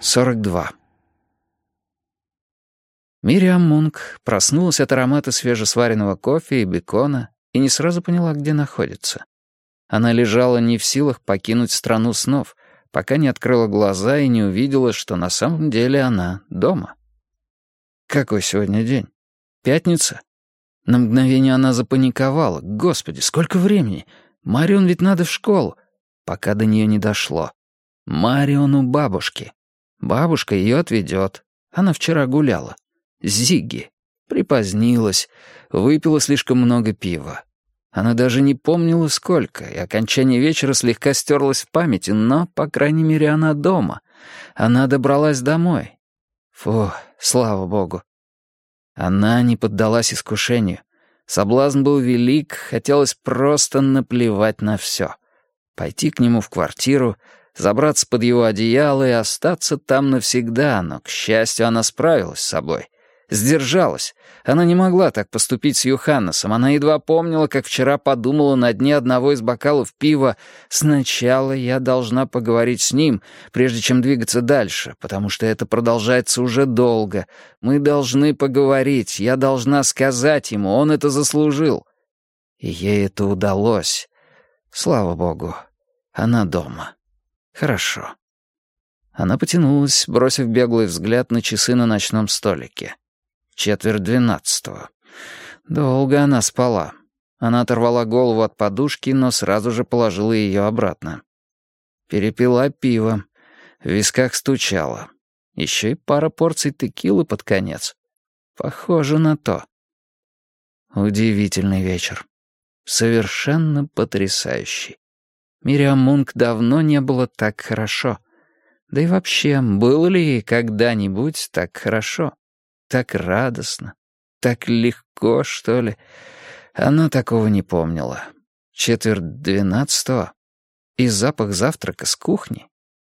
42. Мириам Мунк проснулась от аромата свежесваренного кофе и бекона и не сразу поняла, где находится. Она лежала не в силах покинуть страну снов, пока не открыла глаза и не увидела, что на самом деле она дома. Какой сегодня день? Пятница? На мгновение она запаниковала. Господи, сколько времени! Марион ведь надо в школу. Пока до нее не дошло. Марион у бабушки. Бабушка ее отведет. Она вчера гуляла. Зигги. Припозднилась. Выпила слишком много пива. Она даже не помнила, сколько, и окончание вечера слегка стерлось в памяти, но, по крайней мере, она дома. Она добралась домой. Фу, слава богу. Она не поддалась искушению. Соблазн был велик, хотелось просто наплевать на все. Пойти к нему в квартиру, забраться под его одеяло и остаться там навсегда, но, к счастью, она справилась с собой. Сдержалась. Она не могла так поступить с Йоханнесом. Она едва помнила, как вчера подумала на дне одного из бокалов пива: «Сначала я должна поговорить с ним, прежде чем двигаться дальше, потому что это продолжается уже долго. Мы должны поговорить, я должна сказать ему, он это заслужил». И ей это удалось. Слава богу, она дома. Хорошо. Она потянулась, бросив беглый взгляд на часы на ночном столике. 11:45. Долго она спала. Она оторвала голову от подушки, но сразу же положила ее обратно. Перепила пиво. В висках стучало. Еще и пара порций текилы под конец. Похоже на то. Удивительный вечер. Совершенно потрясающий. Мириам Мунк давно не было так хорошо. Да и вообще, было ли ей когда-нибудь так хорошо? Так радостно, так легко, что ли. Она такого не помнила. 11:45. И запах завтрака с кухни.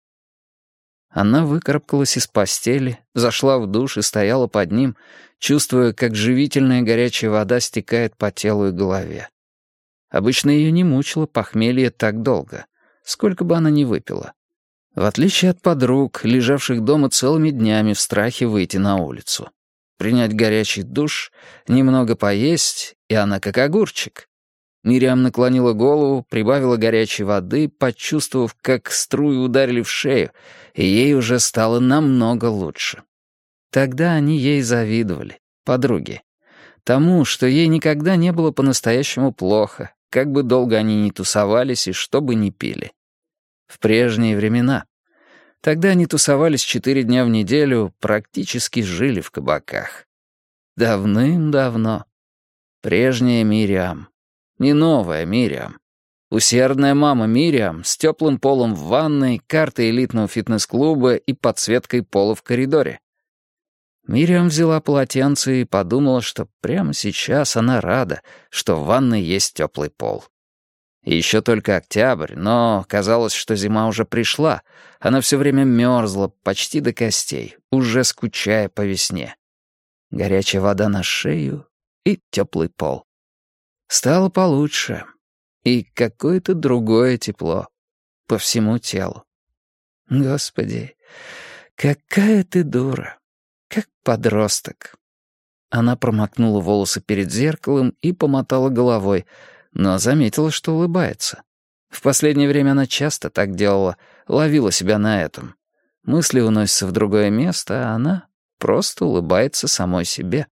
Она выкарабкалась из постели, зашла в душ и стояла под ним, чувствуя, как живительная горячая вода стекает по телу и голове. Обычно ее не мучило похмелье так долго, сколько бы она ни выпила. В отличие от подруг, лежавших дома целыми днями в страхе выйти на улицу. Принять горячий душ, немного поесть, и она как огурчик. Мириам наклонила голову, прибавила горячей воды, почувствовав, как струи ударили в шею, и ей уже стало намного лучше. Тогда они ей завидовали, подруги. Тому, что ей никогда не было по-настоящему плохо, как бы долго они ни тусовались и что бы ни пили. В прежние времена. Тогда они тусовались 4 дня в неделю, практически жили в кабаках. Давным-давно. Прежняя Мириам. Не новая Мириам. Усердная мама Мириам с теплым полом в ванной, картой элитного фитнес-клуба и подсветкой пола в коридоре. Мириам взяла полотенце и подумала, что прямо сейчас она рада, что в ванной есть теплый пол. И еще только октябрь, но казалось, что зима уже пришла. Она все время мерзла, почти до костей, уже скучая по весне. Горячая вода на шею и теплый пол. Стало получше. И какое-то другое тепло по всему телу. Господи, какая ты дура. Как подросток. Она промокнула волосы перед зеркалом и помотала головой, но заметила, что улыбается. В последнее время она часто так делала, ловила себя на этом. Мысли уносятся в другое место, а она просто улыбается самой себе.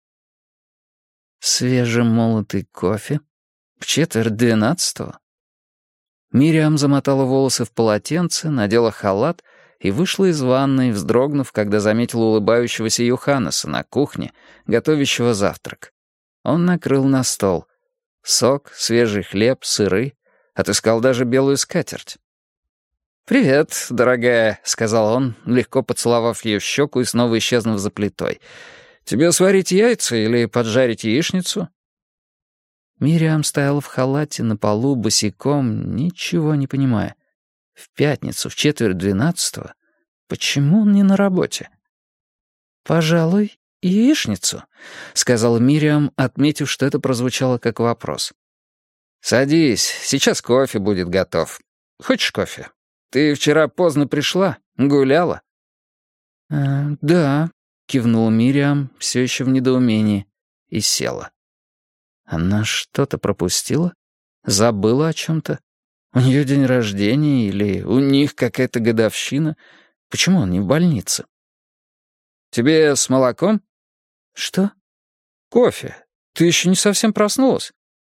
Свежемолотый кофе? В 11:45? Мириам замотала волосы в полотенце, надела халат и вышла из ванной, вздрогнув, когда заметила улыбающегося Йоханнеса на кухне, готовящего завтрак. Он накрыл на стол. Сок, свежий хлеб, сыры. Отыскал даже белую скатерть. «Привет, дорогая», — сказал он, легко поцеловав ее в щеку и снова исчезнув за плитой. «Тебе сварить яйца или поджарить яичницу?» Мириам стояла в халате на полу босиком, ничего не понимая. В пятницу, в 11:45? Почему он не на работе? «Пожалуй, яичницу», — сказала Мириам, отметив, что это прозвучало как вопрос. «Садись, сейчас кофе будет готов. Хочешь кофе? Ты вчера поздно пришла, гуляла?» Да», — кивнула Мириам, все еще в недоумении, и села. Она что-то пропустила? Забыла о чем-то? У нее день рождения или у них какая-то годовщина? Почему он не в больнице? «Тебе с молоком?» «Что?» «Кофе. Ты еще не совсем проснулась?»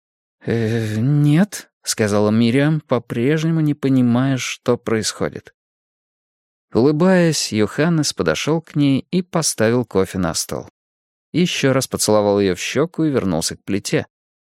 «Нет», — сказала Мириам, по-прежнему не понимая, что происходит. Улыбаясь, Йоханнес подошел к ней и поставил кофе на стол. Еще раз поцеловал ее в щеку и вернулся к плите.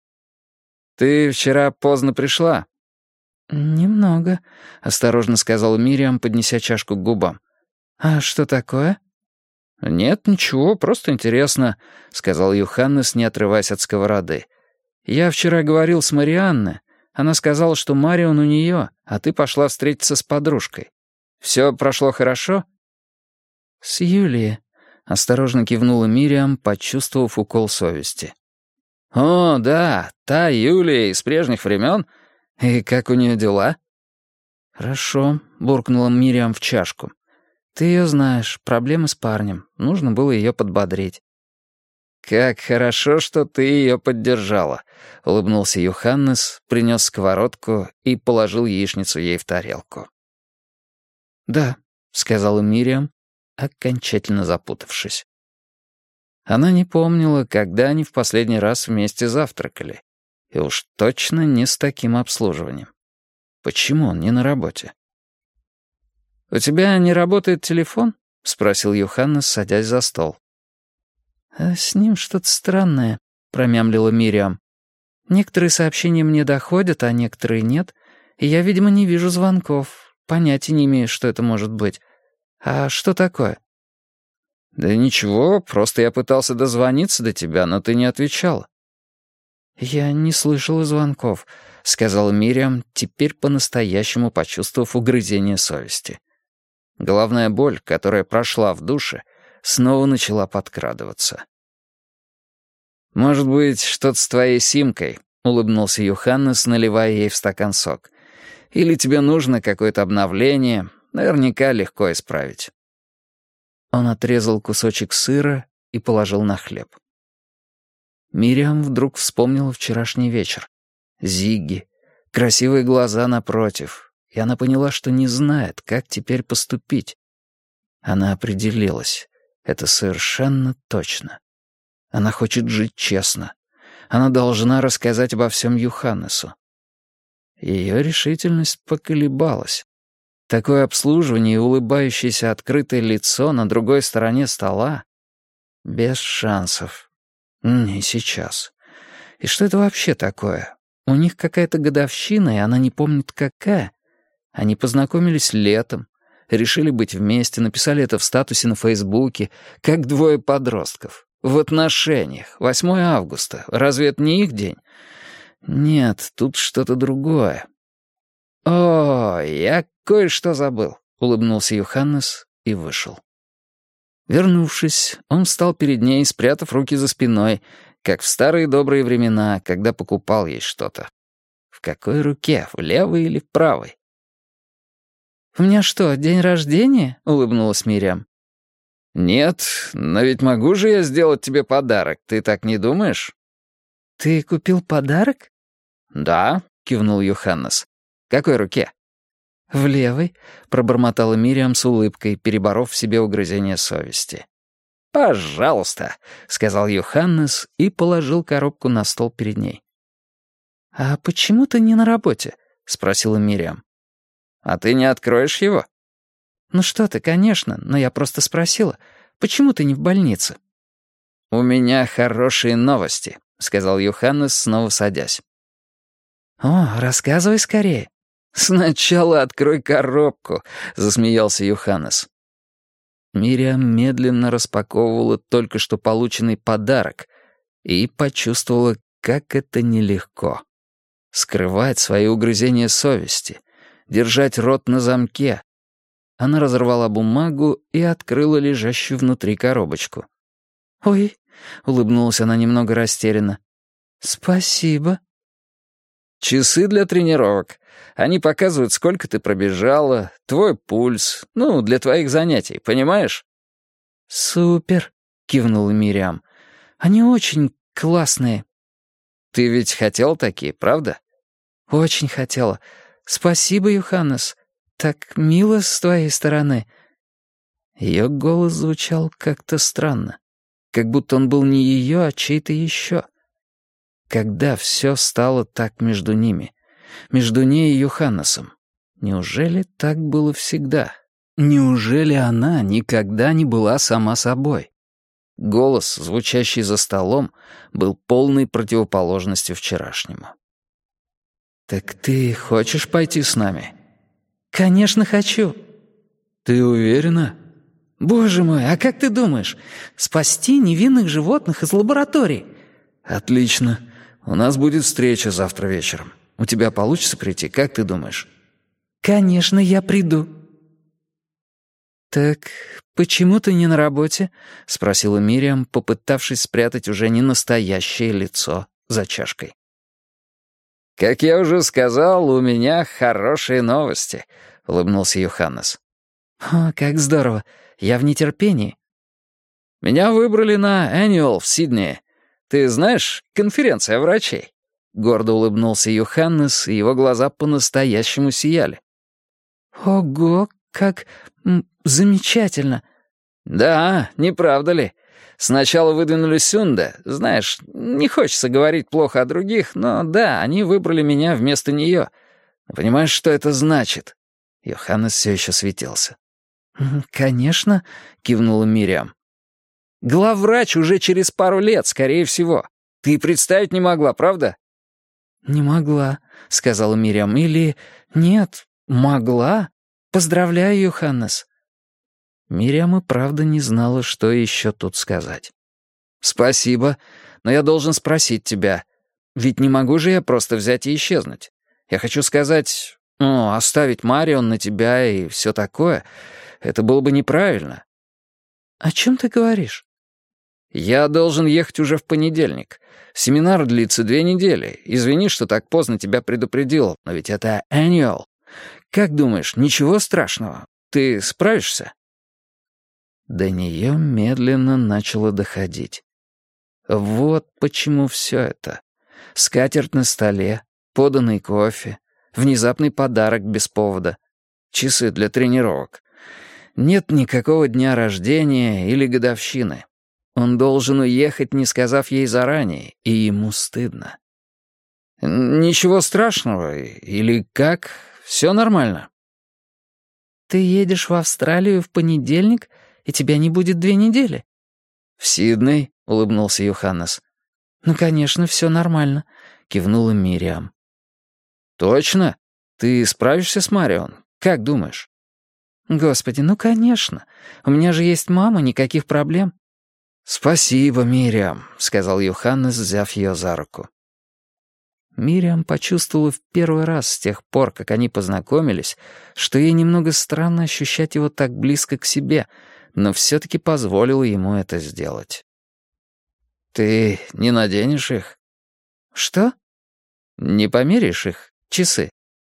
«Ты вчера поздно пришла?» «Немного», — осторожно сказала Мириам, поднеся чашку к губам. «А что такое?» «Нет, ничего, просто интересно», — сказал Йоханнес, не отрываясь от сковороды. «Я вчера говорил с Марианной. Она сказала, что Марион у нее, а ты пошла встретиться с подружкой. Все прошло хорошо?» «С Юлией», — осторожно кивнула Мириам, почувствовав укол совести. «О, да, та Юлия из прежних времен. И как у нее дела?» «Хорошо», — буркнула Мириам в чашку. «Ты ее знаешь, проблемы с парнем. Нужно было ее подбодрить». «Как хорошо, что ты ее поддержала», — улыбнулся Йоханнес, принес сковородку и положил яичницу ей в тарелку. «Да», — сказала Мириам, окончательно запутавшись. Она не помнила, когда они в последний раз вместе завтракали. И уж точно не с таким обслуживанием. Почему он не на работе? «У тебя не работает телефон?» — спросил Йоханнес, садясь за стол. «С ним что-то странное», — промямлила Мириам. «Некоторые сообщения мне доходят, а некоторые нет, и я, видимо, не вижу звонков. Понятия не имею, что это может быть. А что такое?» «Да ничего, просто я пытался дозвониться до тебя, но ты не отвечала». «Я не слышала звонков», — сказала Мириам, теперь по-настоящему почувствовав угрызение совести. Головная боль, которая прошла в душе, снова начала подкрадываться. «Может быть, что-то с твоей симкой», — улыбнулся Йоханнес, наливая ей в стакан сок. «Или тебе нужно какое-то обновление, наверняка легко исправить». Он отрезал кусочек сыра и положил на хлеб. Мириам вдруг вспомнила вчерашний вечер. Зигги, красивые глаза напротив, и она поняла, что не знает, как теперь поступить. Она определилась. Это совершенно точно. Она хочет жить честно. Она должна рассказать обо всем Йоханнесу. Ее решительность поколебалась. Такое обслуживание и улыбающееся открытое лицо на другой стороне стола — без шансов. Не сейчас. И что это вообще такое? У них какая-то годовщина, и она не помнит, какая. Они познакомились летом, решили быть вместе, написали это в статусе на Фейсбуке, как двое подростков. В отношениях. 8 августа. Разве это не их день? Нет, тут что-то другое. «О, я кое-что забыл», — улыбнулся Йоханнес и вышел. Вернувшись, он встал перед ней, спрятав руки за спиной, как в старые добрые времена, когда покупал ей что-то. В какой руке, в левой или в правой? «У меня что, день рождения?» — улыбнулась Мириам. «Нет, но ведь могу же я сделать тебе подарок, ты так не думаешь?» «Ты купил подарок?» «Да», — кивнул Йоханнес. «В какой руке?» «В левой», — пробормотала Мириам с улыбкой, переборов в себе угрызение совести. «Пожалуйста», — сказал Йоханнес и положил коробку на стол перед ней. «А почему ты не на работе?» — спросила Мириам. «А ты не откроешь его?» «Ну что ты, конечно, но я просто спросила. Почему ты не в больнице?» «У меня хорошие новости», — сказал Йоханнес, снова садясь. «О, рассказывай скорее». «Сначала открой коробку», — засмеялся Йоханнес. Мириам медленно распаковывала только что полученный подарок и почувствовала, как это нелегко. Скрывать свои угрызения совести, держать рот на замке. Она разорвала бумагу и открыла лежащую внутри коробочку. «Ой», — улыбнулась она немного растерянно. «Спасибо». «Часы для тренировок. Они показывают, сколько ты пробежала, твой пульс, для твоих занятий, понимаешь?» «Супер», — кивнула Мириам. «Они очень классные». «Ты ведь хотел такие, правда?» «Очень хотела. Спасибо, Йоханнес. Так мило с твоей стороны». Ее голос звучал как-то странно, как будто он был не ее, а чей-то еще. Когда все стало так между ними, между ней и Йоханнесом, неужели так было всегда? Неужели она никогда не была сама собой? Голос, звучащий за столом, был полной противоположностью вчерашнему. «Так ты хочешь пойти с нами?» «Конечно хочу». «Ты уверена?» «Боже мой, а как ты думаешь? Спасти невинных животных из лаборатории?» «Отлично. У нас будет встреча завтра вечером. У тебя получится прийти, как ты думаешь?» «Конечно, я приду». «Так почему ты не на работе?» — спросила Мириам, попытавшись спрятать уже не настоящее лицо за чашкой. «Как я уже сказал, у меня хорошие новости», — улыбнулся Йоханнес. «О, как здорово! Я в нетерпении». «Меня выбрали на Annual в Сиднее. Ты знаешь, конференция врачей?» Гордо улыбнулся Йоханнес, и его глаза по-настоящему сияли. «Ого, как замечательно!» «Да, не правда ли? Сначала выдвинули Сюнда. Знаешь, не хочется говорить плохо о других, но да, они выбрали меня вместо нее. Понимаешь, что это значит?» Йоханнес все еще светился. «Конечно», — кивнула Мириам. «Главврач уже через пару лет, скорее всего. Ты и представить не могла, правда?» «Не могла», — сказала Мириам. «Или... нет, могла. Поздравляю, Йоханнес». Мириам и правда не знала, что еще тут сказать. «Спасибо, но я должен спросить тебя. Ведь не могу же я просто взять и исчезнуть. Я хочу сказать, оставить Марион на тебя и все такое. Это было бы неправильно». «О чем ты говоришь?» «Я должен ехать уже в понедельник. Семинар длится 2 недели. Извини, что так поздно тебя предупредил, но ведь это annual. Как думаешь, ничего страшного? Ты справишься?» До нее медленно начало доходить. Вот почему все это. Скатерть на столе, поданный кофе, внезапный подарок без повода, часы для тренировок. Нет никакого дня рождения или годовщины. Он должен уехать, не сказав ей заранее, и ему стыдно. «Ничего страшного, или как? Все нормально». «Ты едешь в Австралию в понедельник, и тебя не будет 2 недели?» «В Сидней», — улыбнулся Йоханнес. «Ну, конечно, все нормально», — кивнула Мириам. «Точно? Ты справишься с Марион? Как думаешь?» «Господи, ну, конечно. У меня же есть мама, никаких проблем». «Спасибо, Мириам», — сказал Йоханнес, взяв ее за руку. Мириам почувствовала в первый раз с тех пор, как они познакомились, что ей немного странно ощущать его так близко к себе, но все-таки позволила ему это сделать. «Ты не наденешь их?» «Что?» «Не померяешь их, часы?»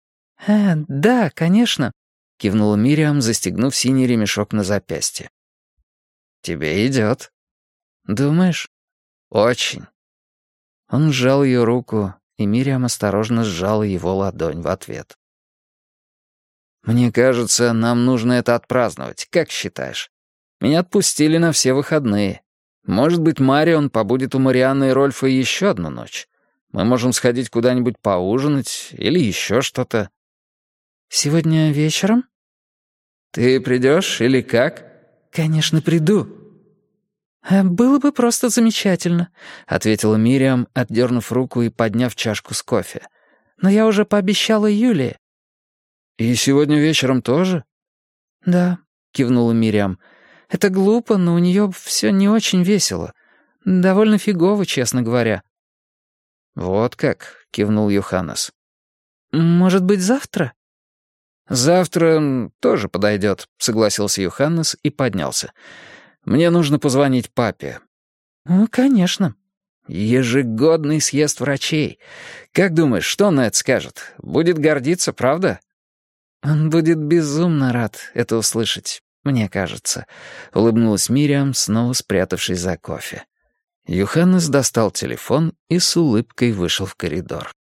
«Да, конечно», — кивнула Мириам, застегнув синий ремешок на запястье. «Тебе идет». «Думаешь?» «Очень». Он сжал ее руку, и Мириам осторожно сжала его ладонь в ответ. «Мне кажется, нам нужно это отпраздновать. Как считаешь? Меня отпустили на все выходные. Может быть, Марион побудет у Марианны и Рольфа еще 1 ночь. Мы можем сходить куда-нибудь поужинать или еще что-то». «Сегодня вечером?» «Ты придешь или как?» «Конечно, приду». «Было бы просто замечательно», — ответила Мириам, отдернув руку и подняв чашку с кофе. «Но я уже пообещала Юлии». «И сегодня вечером тоже?» «Да», — кивнула Мириам. «Это глупо, но у нее все не очень весело. Довольно фигово, честно говоря». «Вот как», — кивнул Йоханнес. «Может быть, завтра?» «Завтра тоже подойдет», — согласился Йоханнес и поднялся. «Мне нужно позвонить папе». «Ну, конечно». «Ежегодный съезд врачей. Как думаешь, что он на это скажет? Будет гордиться, правда?» «Он будет безумно рад это услышать. мне кажется», — улыбнулась Мириам, снова спрятавшись за кофе. Йоханнес достал телефон и с улыбкой вышел в коридор.